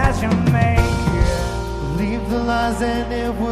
as you make it. Leave the lies and it would